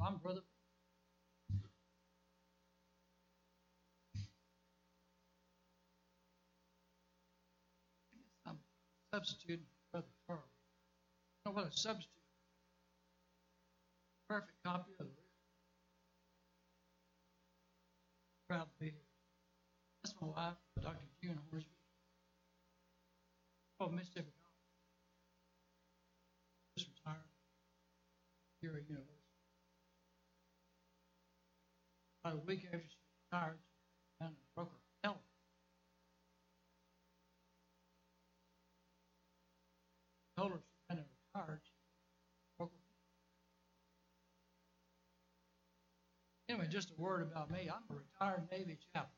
I'm Brother. I'm substituting for Brother Carl. You know what a substitute? Perfect copy of the original. Proud to be here. That's my wife, Dr. June Horsby. Oh, Mississippi College. Just retired here at University. About a week after she retired, she found and broke her pelvis. Told her she hadn't retired. She broke her. Anyway, just a word about me. I'm a retired Navy chaplain.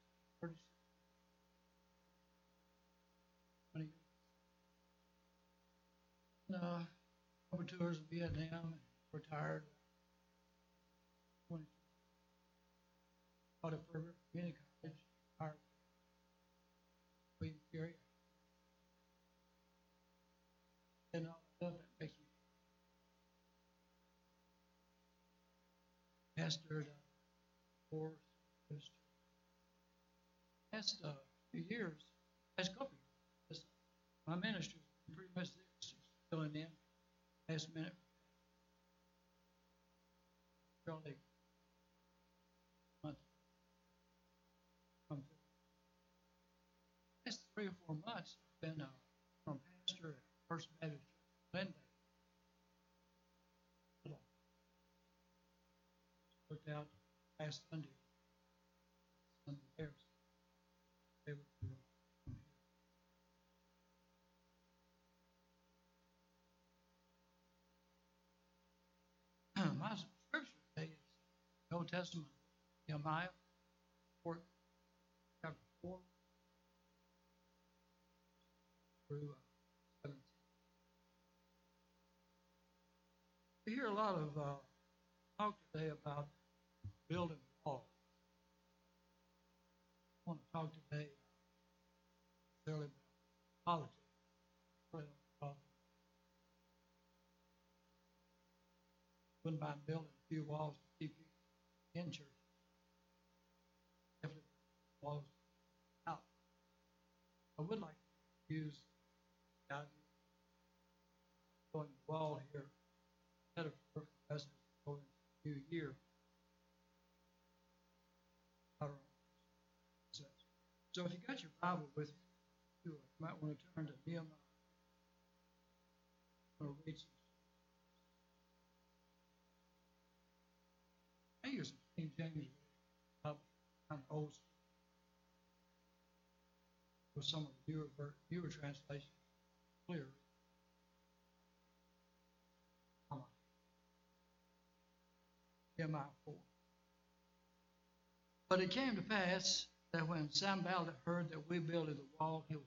20 years. Over tours in Vietnam and retired. 22. Taught at Further Community College. Retired. William Carey. And all that stuff that makes me pastored for ministry. Last few years, last couple of years, my ministry is pretty much this, filling in last minute. Probably month. Last 3 or 4 months, I've been from pastor at First Baptist Church, Glendale. Looked out last Sunday there. They would come here. My scripture today is the Old Testament, Nehemiah 4, chapter 4 through 17. We hear a lot of talk today about building walls. I want to talk today necessarily about politics. Wouldn't mind building a few walls to keep people in church. Definitely walls out. I would like to use the idea of building the wall here metaphor for us going into the new year. So if you got your Bible with you, you might want to turn to Nehemiah. I'm going to read some. I use some King James Bible, kind of old school, with some of the newer translations clear. Nehemiah 4. But it came to pass that when Sanballat heard that we builded the wall, he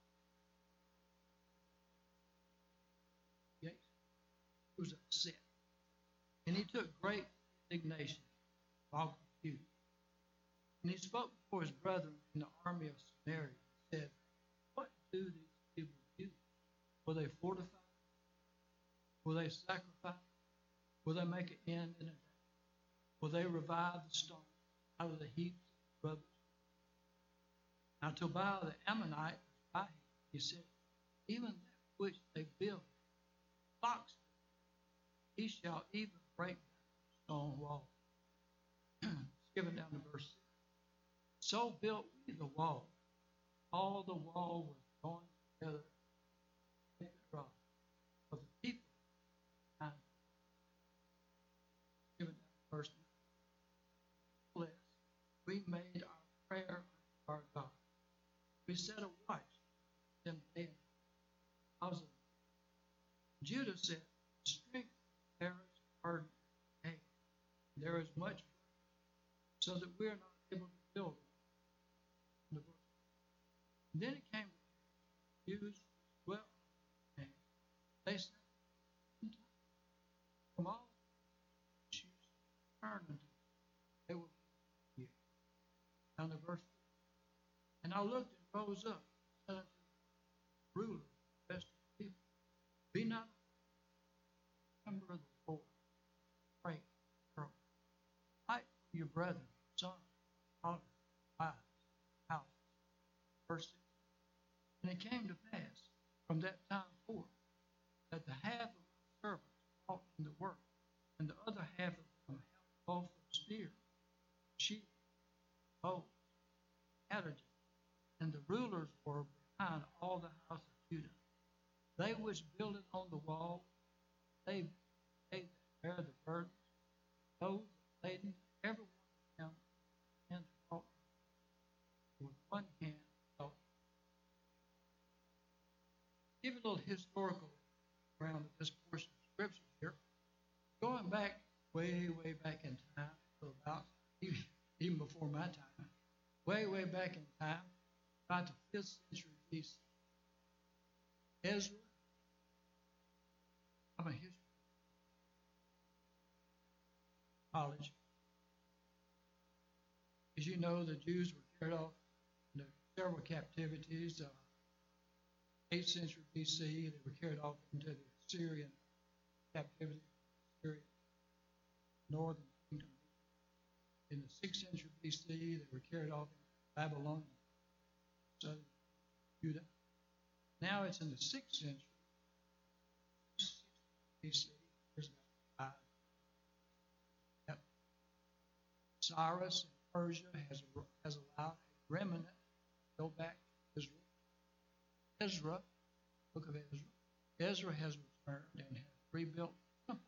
was upset. And he took great indignation, all confused. And he spoke before his brethren in the army of Samaria and said, what do these people do? Will they fortify? Will they sacrifice? Will they make an end in a day? Will they revive the stone out of the heaps of rubbish? Now Tobiah the Ammonite was by him. He said, even that which they build, blocks, he shall even break the stone wall. Skipping down to verse 6. So built we the wall. All the wall was joined together. For the people, skipping down to verse 9. We made our prayer to our God. We set a watch them day. Judah said, strength parents are hey, there is much so that we are not able to build it. And then it came to use well. They said, from all issues, turn unto they will be here. Down to verse 4. And I looked and rose up, said unto the ruler, best of the people, be not a member of the Lord, pray for brethren, sons, daughters, wives, houses. Verse 6. And it came to pass from that time forth that the half of my servants wrought in the work, and the other half of them held both the spear, sheep, bows, adages, and the rulers were behind all the house of Judah. They which builded on the wall, they that bear the burdens, those that laden, every one of them hands wrought with one hand held. Give you a little historical background of this portion of scripture here. Going back way back in time, so about even before my time, way back in time, about the 5th century BC. Ezra, I'm a history college. As you know, the Jews were carried off into several captivities. 8th century BC, they were carried off into the Assyrian captivity, Syria, northern kingdom. In the 6th century BC, they were carried off into Babylon, southern Judah. Now it's in the 6th century BC. There's about 5. Cyrus in Persia has allowed a remnant to go back to Israel. Ezra, book of Ezra. Ezra has returned and has rebuilt the temple.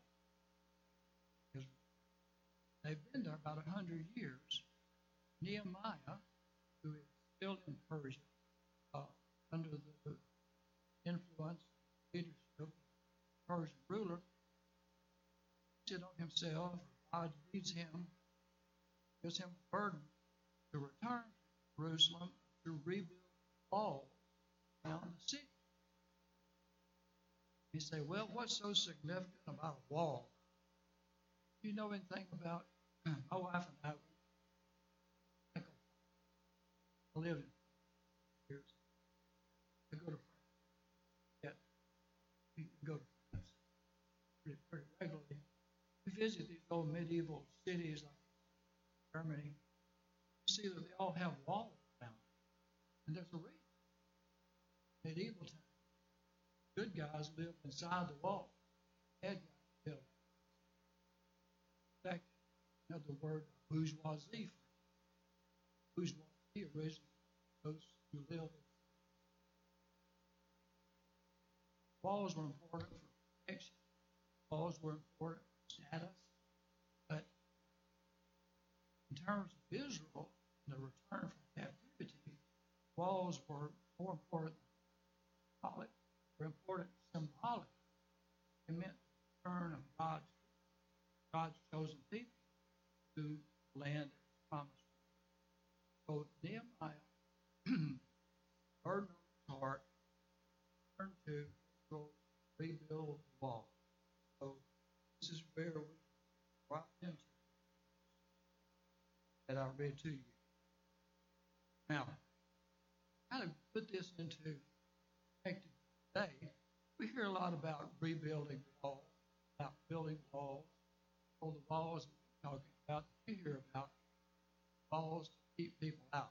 They've been there about 100 years. Nehemiah, who is still in Persia, under the influence, leadership of the Persian ruler, sit on himself, or God leads him, gives him a burden to return to Jerusalem to rebuild walls around the city. You say, well, what's so significant about a wall? Do you know anything about my wife and I live in years. I go to France. Yeah, we go to France pretty regularly. We visit these old medieval cities like Germany. You see that they all have walls around them. And there's a reason. Medieval times, good guys live inside the wall. Bad guys live. In fact, you know the word bourgeoisie. Bourgeoisie originally those who live in. Walls were important for protection. Walls were important for status. But in terms of Israel and the return from captivity, walls were more important than symbolic. Were important symbolic. It meant the return of God's chosen people to the land that was promised. So Nehemiah, burden on his heart, turned to Israel, rebuild the wall. So this is where we brought into that I read to you. Now, how to put this into perspective today, we hear a lot about rebuilding walls, about building walls. All the walls that we're talking about, we hear about walls to keep people out.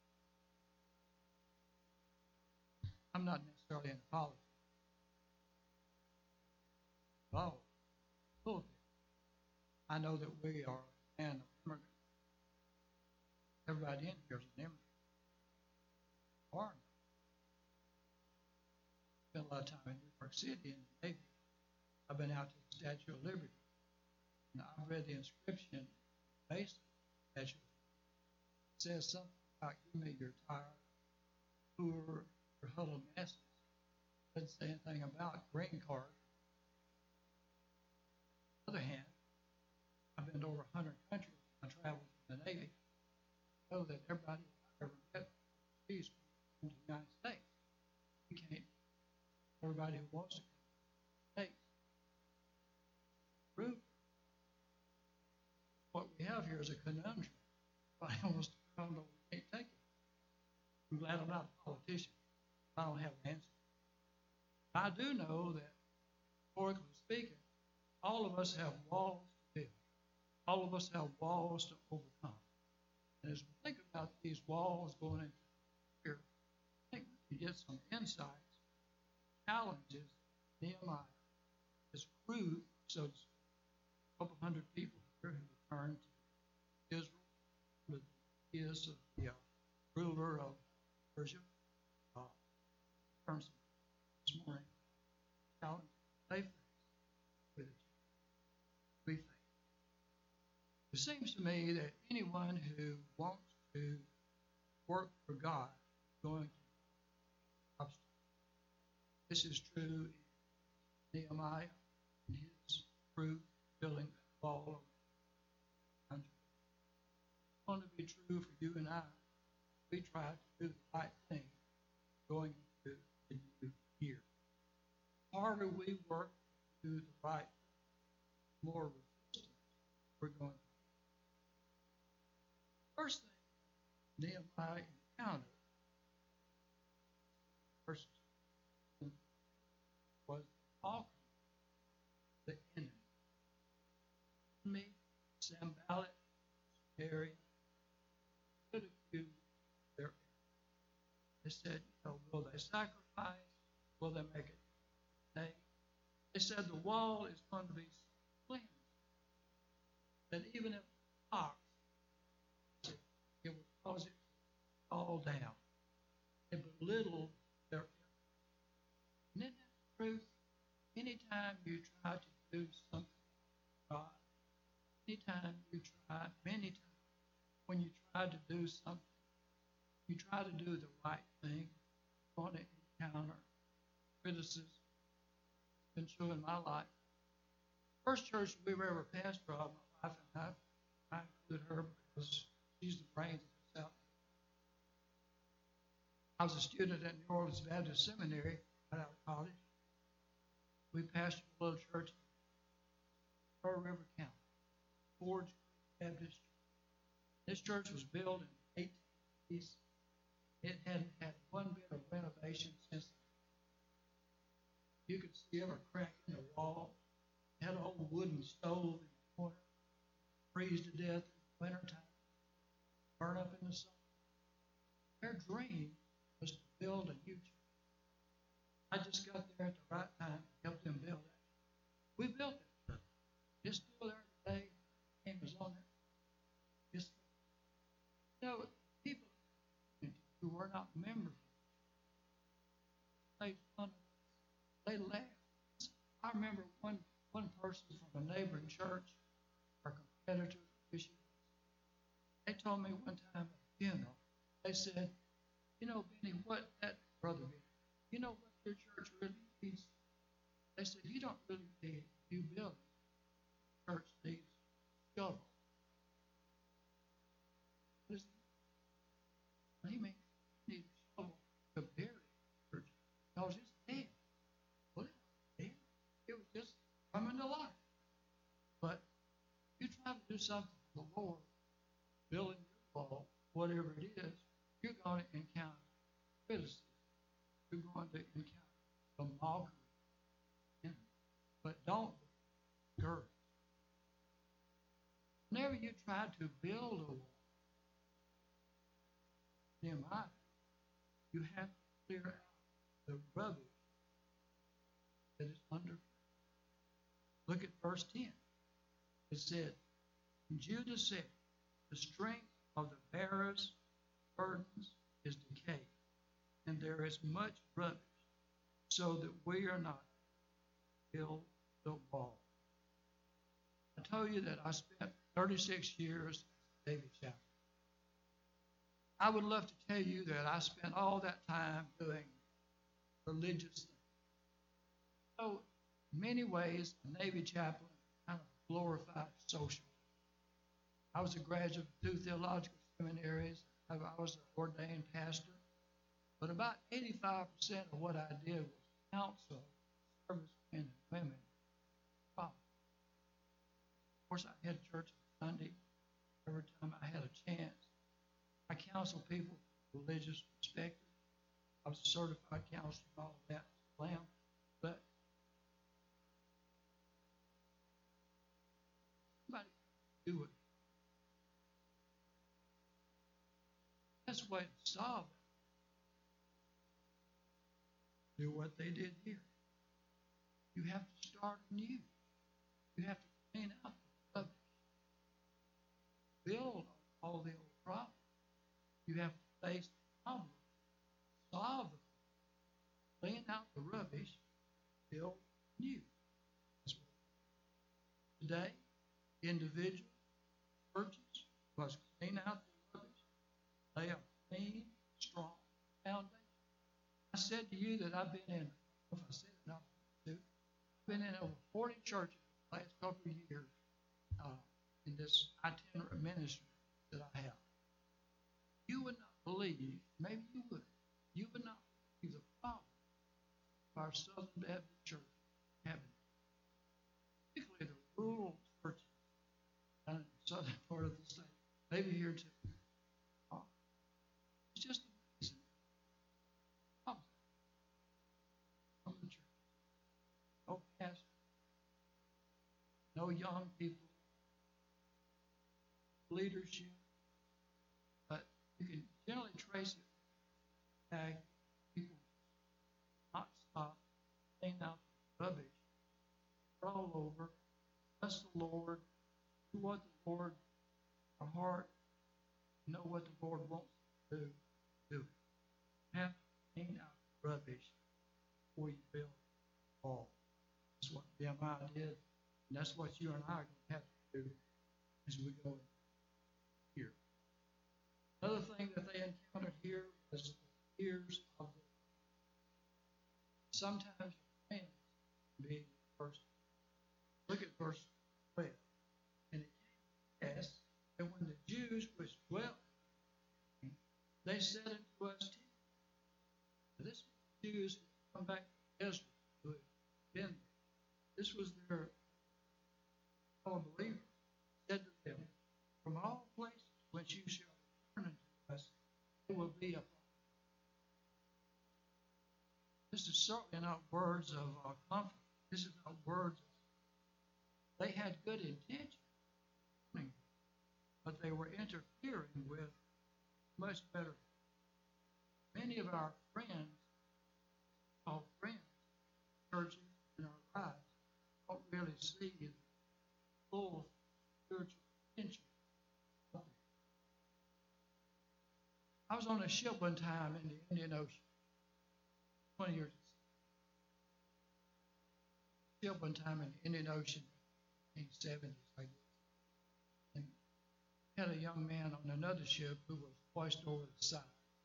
I'm not necessarily in politics. Walls, full of it. I know that we are a land of immigrants. Everybody in here is an immigrant. Or spent a lot of time in New York City in the Navy. I've been out to the Statue of Liberty. And I've read the inscription based on the Statue of Liberty. It says something about give me your tired, poor, or huddled masses. It doesn't say anything about green card. On the other hand, I've been to over 100 countries when I traveled in the Navy. I know that everybody I've ever met sees from the United States. We can't. Everybody who wants to come to the States. Proof. What we have here is a conundrum. Everybody wants to come, but we can't take it. I'm glad I'm not a politician. I don't have an answer. I do know that, historically speaking, all of us have walls to build. All of us have walls to overcome. And as we think about these walls going into here, I think we can get some insights, challenges. Nehemiah, his crew, so to speak, a couple hundred people here who returned to Israel under the ideas of the ruler of Persia. In terms of this morning, challenges they face with we face. It seems to me that anyone who wants to work for God is going to have obstacles. This is true in Nehemiah and his crew building that wall around the country. It's going to be true for you and I. We try to do the right thing going into the new year. The harder we work to do the right thing, the more resistance we're going to. First thing Nehemiah encountered verse was the mockery of the enemy. Me, Sanballat, Tobiah, ridiculed their efforts. They said, will they sacrifice? Will they make it? They said the wall is going to be so cleansed that even if the ox, it would cause it to fall down. They belittled their efforts. And isn't that the truth? Anytime you try to do something for God, anytime you try, many times, when you try to do something, you try to do the right thing, you're going to encounter criticism. It's been true in my life. First church we were ever pastored of, my wife and I include her because she's the brains of the South. I was a student at New Orleans Baptist Seminary right out of college. We pastored a little church in Pearl River County, Forge Baptist Church. This church was built in the 1880s. It hadn't had one bit of renovation since. You could see every crack in the wall. It had an old wooden stove in the corner. Freeze to death in the wintertime. Burn up in the summer. Their dream was to build a new church. I just got there at the right time to help them build that. We built that church. It's still there today. My name is on it. It's, people who were not members, made fun of us. They laughed. I remember one person from a neighboring church, our competitor, they told me one time at a funeral, they said, Benny, what that brother did, what your church really needs? They said, you don't really need a new building. The church needs a shovel. What is it? What do you mean? You need a shovel to bury the church because it's dead. Well, it wasn't dead. It was just coming to life. But you try to do something for the Lord, building your wall, whatever it is, you're going to encounter criticism. You're going to encounter the mockery. But don't be discouraged. Whenever you try to build a wall, Nehemiah, you have to clear out the rubbish that is under. Look at verse 10. It said, and Judah said, the strength of the bearers' burdens is decayed, and there is much rubbish, so that we are not build the wall. I told you that I spent 36 years at David Chapel. I would love to tell you that I spent all that time doing religious things. So, in many ways, a Navy chaplain kind of glorified social. I was a graduate of 2 theological seminaries. I was an ordained pastor. But about 85% of what I did was counsel servicemen and women. Of course, I had church on Sunday every time I had a chance. I counsel people from a religious perspective. I was a certified counselor and all of that. But somebody do it. That's the way to solve it. Do what they did here. You have to start anew. You have to clean out the rubbish. Build on all the old problems. You have to face the problem. Solve them. Clean out the rubbish. Build new. Today, individuals, churches must clean out the rubbish. Lay a clean, strong foundation. I said to you that I've been in, if I said it, I've been in over 40 churches the last couple of years in this itinerant ministry that I have. You would not believe, maybe you would not believe the problem of our Southern Baptist Church having, particularly the rural churches down in the southern part of the state, maybe here too. It's just amazing. From the church. No pastor, no young people, leadership, but you can generally trace it back. People not stop, clean out the rubbish, all over, bless the Lord, do what the Lord, our heart, know what the Lord wants to do. Do it. Have to clean out the rubbish before you build the wall. That's what Nehemiah did, and that's what you and I are going to have to do as we go here. Another thing that they encountered here was the fears of the sometimes your friends can be the person. Look at verse 12. And it came to pass that when the Jews which dwelt, they said unto us, this was the Jews who come back to Israel, who had been there. This was their fellow believers. Said to them, from all places which you shall return unto us, it will be upon you. This is certainly not words of comfort. This is not words of, they had good intentions, but they were interfering with much better. Many of our friends, churches in our lives, don't really see the full spiritual potential. I was on a ship one time in the Indian Ocean, 20 years ago. Ship one time in the Indian Ocean in the 70s, I guess. And we had a young man on another ship who was washed over the side.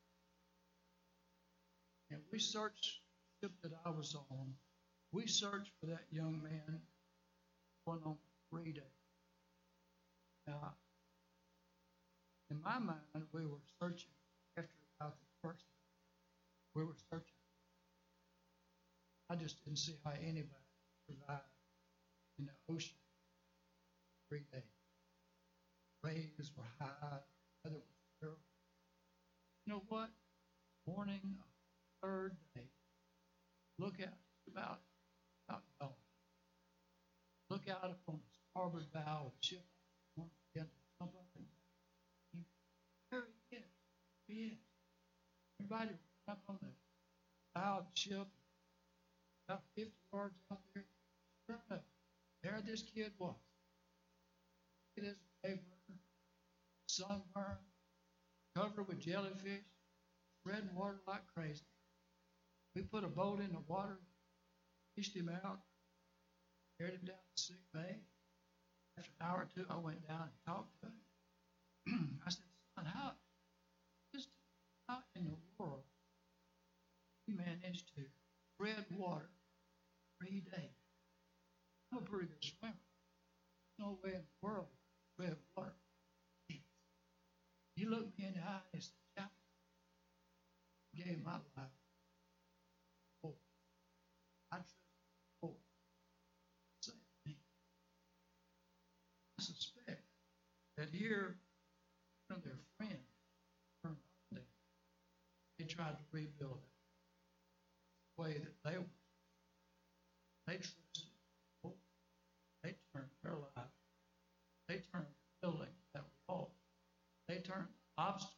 And we searched the ship that I was on. We searched for that young man going on for 3 days. Now, in my mind, we were searching after about the first day. We were searching. I just didn't see how anybody survived in the ocean 3 days. Waves were high, weather was terrible. You know what? Morning of the third day, look out, it's about dawn. Look out upon the starboard bow of the ship. Begin to jump up and down. There he is. He is. Everybody was up on the bow of the ship, about 50 yards out there. Sure enough, there this kid was. It is paper, sunburned, covered with jellyfish, spreading water like crazy. We put a boat in the water, fished him out, carried him down to sick bay. After an hour or two, I went down and talked to him. I said, son, how in the world you managed to tread water 3 days? I'm a pretty good swimmer. No way in the world to tread water. He looked me in the eye and said, Chaplain, I gave my life. Oh, I trust the Lord. Save me. I suspect that here, one of their friends turned on them. They tried to rebuild it the way that they were. They trusted the Lord. They turned their life. They turned turn obstacles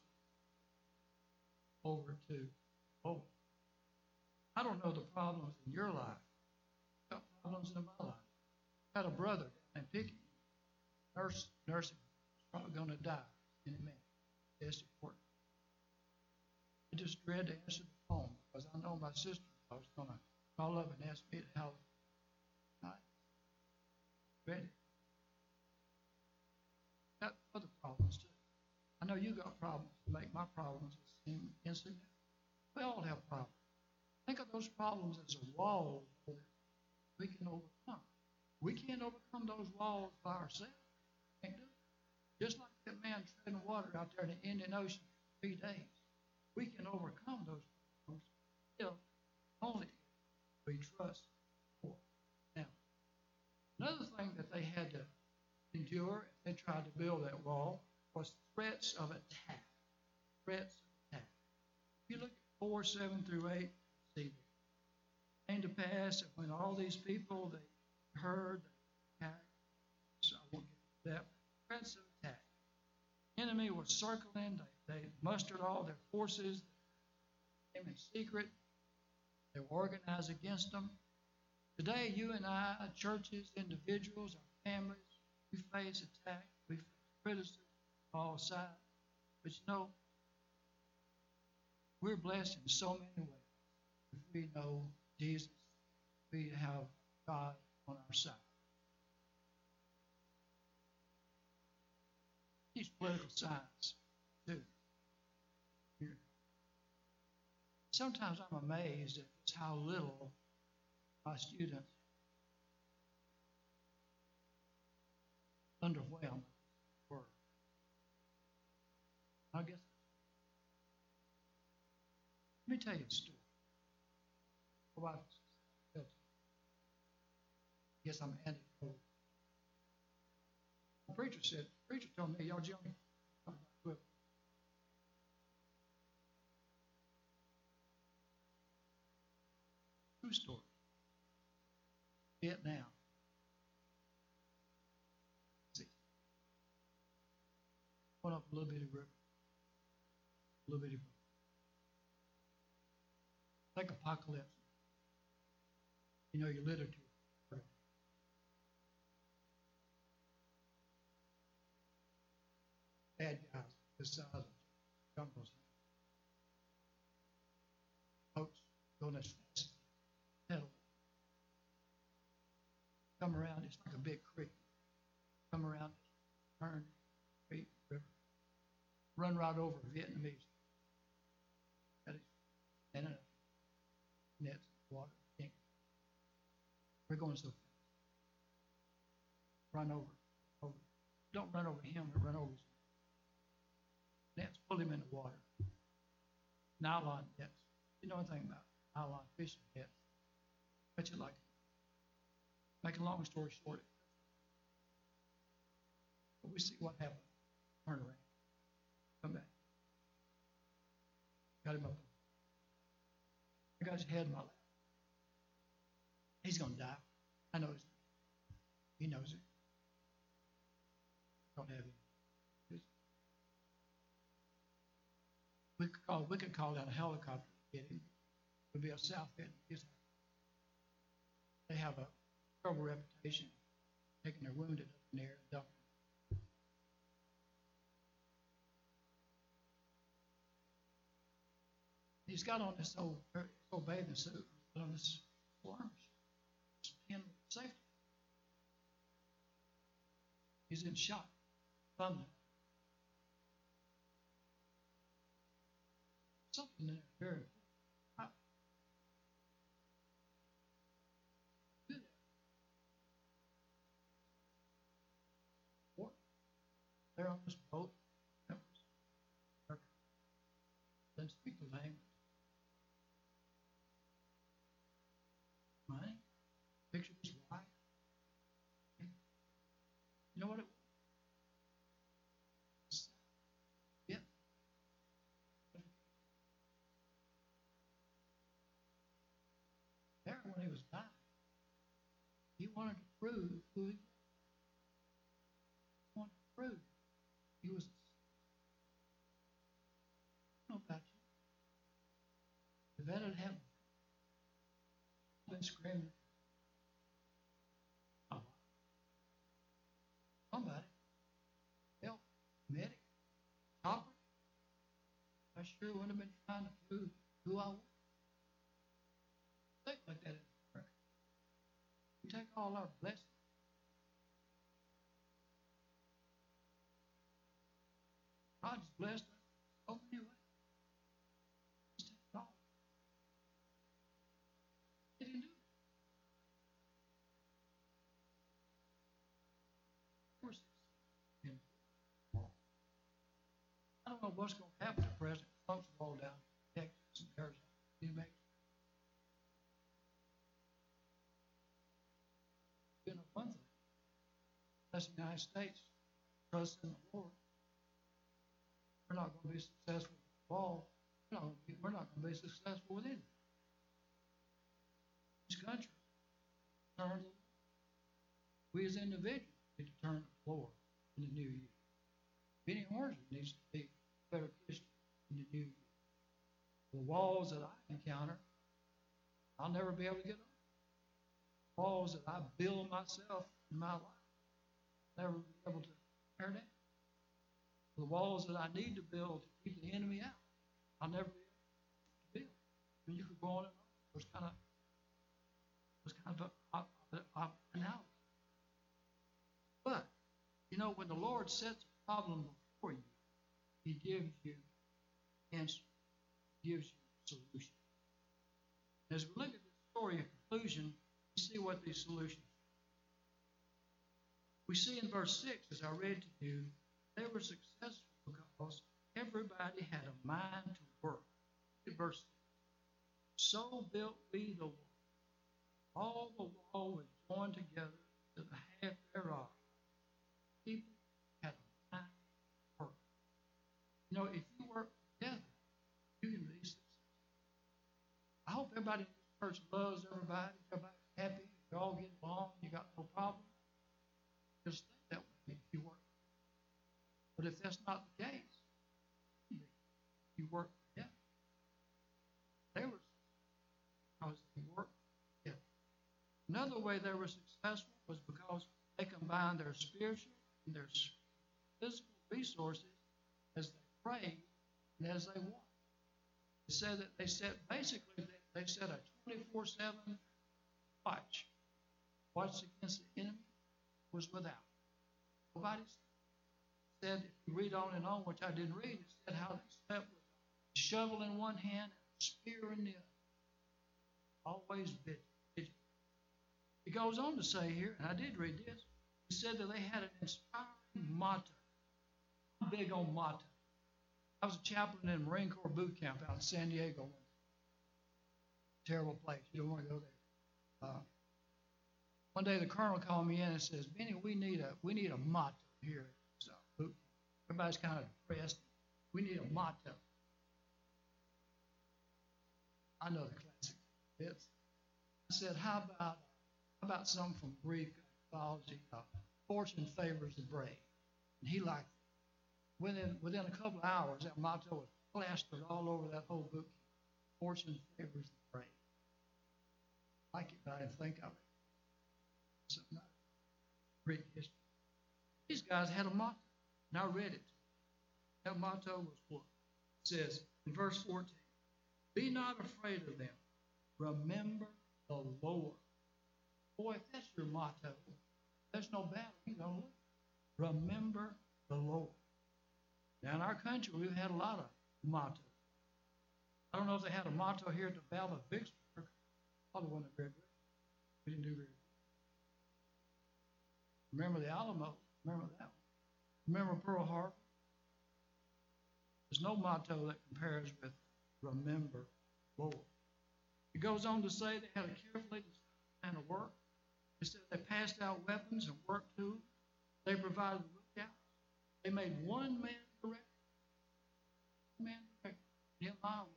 over to hope. I don't know the problems in your life. I've got problems in my life. I had a brother named Picky, nursing, probably going to die in a minute. That's important. I just dread to answer the phone because I know my sister-in-law is going to call up and ask me to help. Ready. Got other problems too. I know you got problems to make my problems seem insignificant. We all have problems. Think of those problems as a wall that we can overcome. We can't overcome those walls by ourselves. Can't do it. Just like that man treading water out there in the Indian Ocean for 3 days. We can overcome those problems if only we trust the Lord. Now, another thing that they had to endure if they tried to build that wall was threats of attack. Threats of attack. If you look at 4:7 through 8, see, it came to pass that when all these people they heard the attack, so I won't get to that, threats of attack. The enemy was circling, they mustered all their forces, they came in secret, they were organized against them. Today, you and I, churches, individuals, our families, we face attack, we face criticism on all sides. But you know, we're blessed in so many ways. If we know Jesus, we have God on our side. These political science, too. Sometimes I'm amazed at just how little my students underwhelmed were. I guess. Let me tell you a story. I guess I'm anecdotal. The preacher told me, y'all join me. True story. Vietnam. See. Went up a little bitty river. A little bitty river. Like apocalypse. You know, your literature. Bad guys beside the jungles. Boats going as fast as pedal. Come around, it's like a big creek. Come around, turn, creek, river. Run right over Vietnamese. And nets, water, ink. We're going so fast. Run over. Don't run over him, but run over his nets. Pull him in the water. Nylon nets. You know anything about nylon fishing nets? Bet you like it. Make a long story short, but we see what happened. Turn around. Come back. Got him up. I got his head in my lap. He's going to die. I know he knows it. Don't have him. We could call down a helicopter to get him. It would be a South Vietnamese. They have a terrible reputation, taking their wounded up in the air and dumping them. He's got on this old bathing suit, on this arm, pin safety. He's in shock, thumbing. Something in there very important. They're on this boat. Then speak the language. Money. Picture his wife. You know what it was? Yeah. There, when he was dying, he wanted to prove who he was. He wanted to prove he was sure wouldn't have been trying to prove who I was. Think like that in prayer. We take all our blessings. God's blessed us so many ways. Just take it all. He didn't do it. We're successful. I don't know what's going to happen to President Trump's roll down in Texas and Arizona, New Mexico. You know, one thing, that's the United States, trust in the Lord. We're not going to be successful with the wall. We're not going to be successful with anything. This country, turn to the Lord. We as individuals need to turn to the Lord in the new year. Benny Hornsby needs to be a better Christian in the new year. The walls that I encounter, I'll never be able to get over. The walls that I build myself in my life, I'll never be able to tear down. The walls that I need to build to keep the enemy out, I'll never be able to build. I mean, you could go on and on. It was kind of an analogy. But, you know, when the Lord sets a problem before you, He gives you answer, gives you solution. As we look at this story in conclusion, we see what these solutions are. We see in verse 6, as I read to you, they were successful because everybody had a mind to work. Look at verse 6. So built we the wall. All the wall was joined together to the half thereof. People had a mind to work. You know, if you work together, you can be successful. I hope everybody in this church loves everybody. Everybody's happy. You all get along. You got no problem. Just think that way if you work. But if that's not the case, you work together. They were successful because they worked together. Another way they were successful was because they combined their spiritual and their physical resources as they prayed and as they walked. They said that they set a 24/7 watch. Watch against the enemy was without. Nobody said, if you read on and on, which I didn't read, it said how they slept with a shovel in one hand and a spear in the other. Always vigilant. It goes on to say here, and I did read this, it said that they had an inspiring motto. I'm big on motto. I was a chaplain in Marine Corps boot camp out in San Diego. Terrible place. You don't want to go there. One day the colonel called me in and says, Benny, we need a motto here. So everybody's kind of depressed. We need a motto. I know the classic. I said, how about something from Greek mythology? Fortune favors the brave. And he liked it. Within a couple of hours, that motto was plastered all over that whole book. Fortune favors the brave. I like it, but I didn't think of it. Something out of Greek history. These guys had a motto, and I read it. That motto was what? It says in verse 14, be not afraid of them. Remember the Lord. Boy, if that's your motto, there's no battle you don't lose. Remember the Lord. Now, in our country, we've had a lot of mottos. I don't know if they had a motto here at the Battle of Vicksburg. Probably wasn't very good. We didn't do very good. Remember the Alamo. Remember that one. Remember Pearl Harbor. There's no motto that compares with remember Lord. It goes on to say they had a carefully designed plan of work. It said they passed out weapons and work tools. They provided lookouts. They made one man director. One man director. Nehemiah was.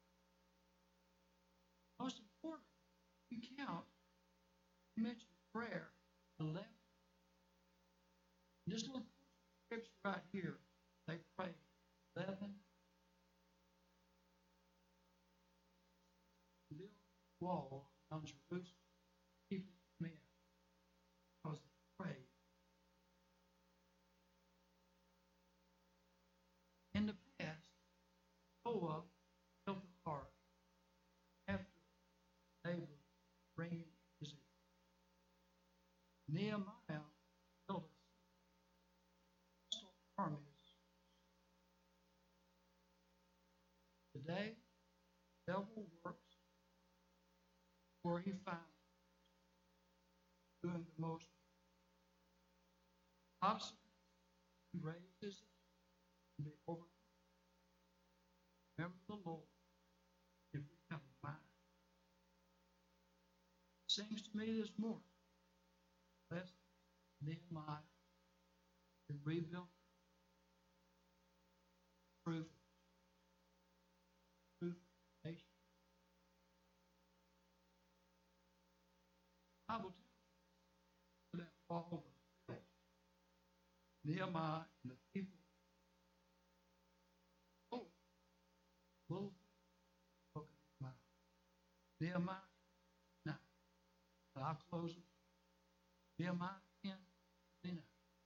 Most important, you count, you mentioned prayer, 11. In this little scripture right here, they prayed 11. Build a wall around Jerusalem. Keep it men. Because they prayed. In the past, Noah built the ark after Abram bringing his ear. Nehemiah built a hostile armies. Today, the devil works where he found doing the most obstinate, raises to be overcome. Remember the Lord if we have a mind. It seems to me this morning, lest Nehemiah can rebuild proof nation. The Bible tells us that wall was built. Nehemiah and the people will spoken his mouth. Nehemiah 9. And I'll close with Nehemiah 10:29.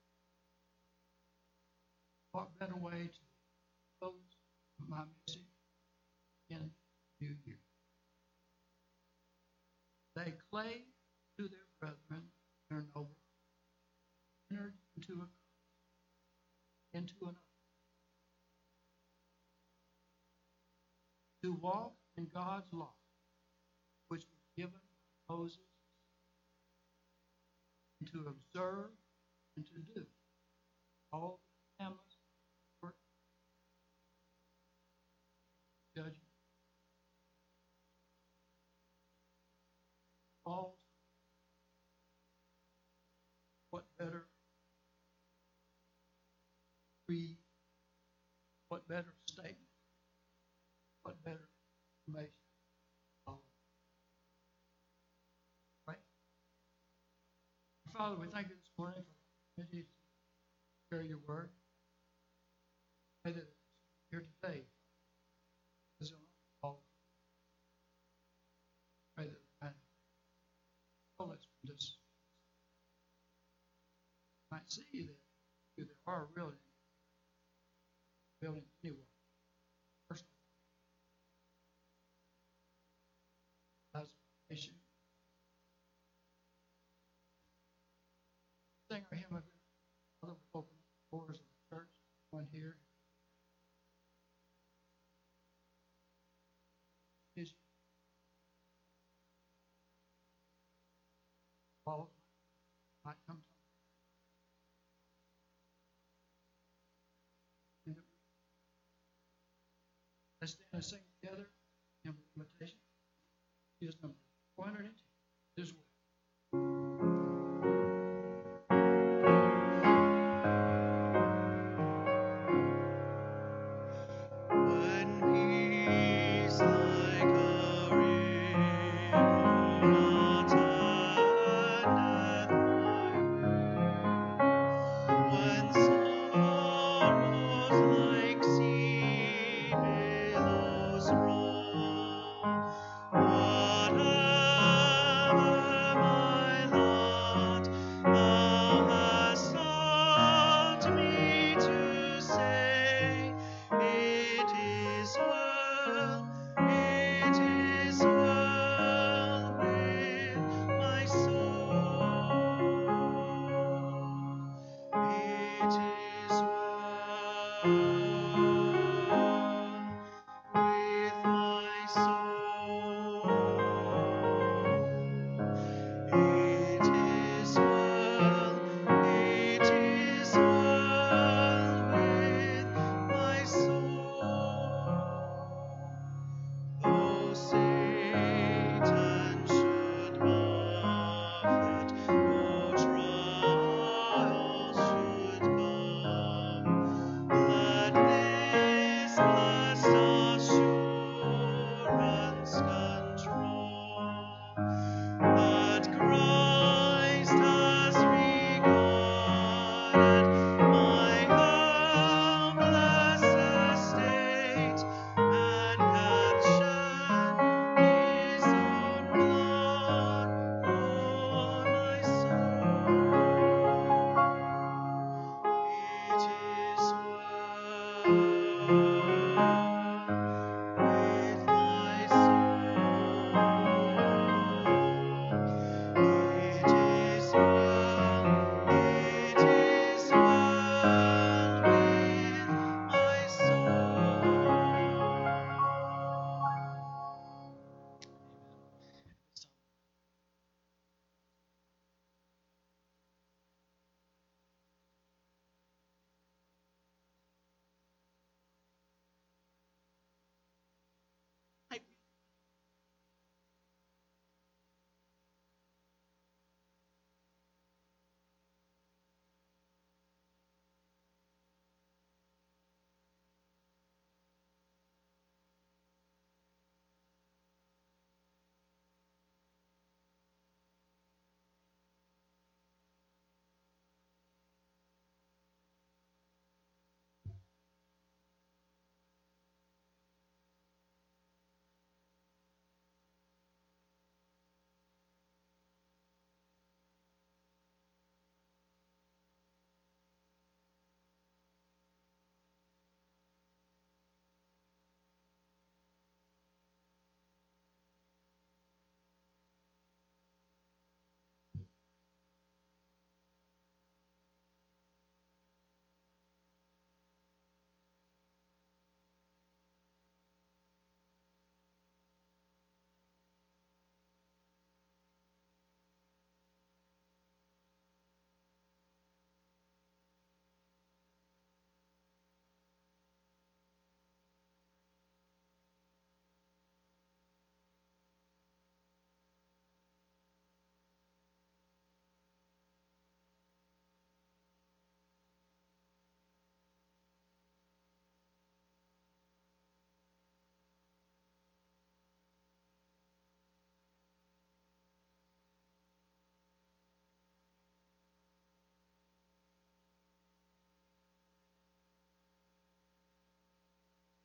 What better way to close my message in New Year? They clave to their brethren, their noble, entered into another. To walk in God's law, which was given by Moses, and to observe and to do all the commandments, work, judgment, all. What better creed? What better statement? What better information? Right? Father, we thank you this morning for the opportunity to share your word. Pray that here today is all. Pray that I know us from this might see that there are really building anyway. First as a nation. Sing our hymn of Father, we open the doors of the church, one here. Is all might come to let's stand and sing together in invitation. Is number 410. This way. What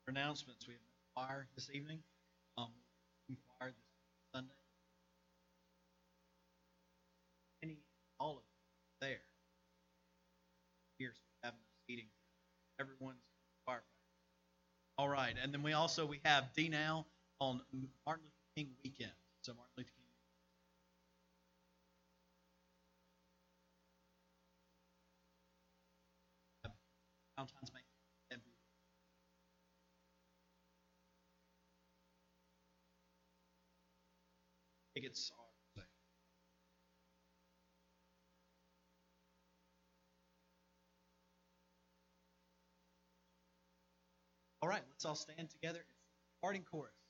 For announcements, we have no choir this evening. Choir this Sunday. All of you there. Here, so we have enough seating. Everyone's choir. All right, and then we have D Now on Martin Luther King weekend. So Martin Luther King. Valentine's Day. Tickets are. All right, let's all stand together. It's the parting chorus.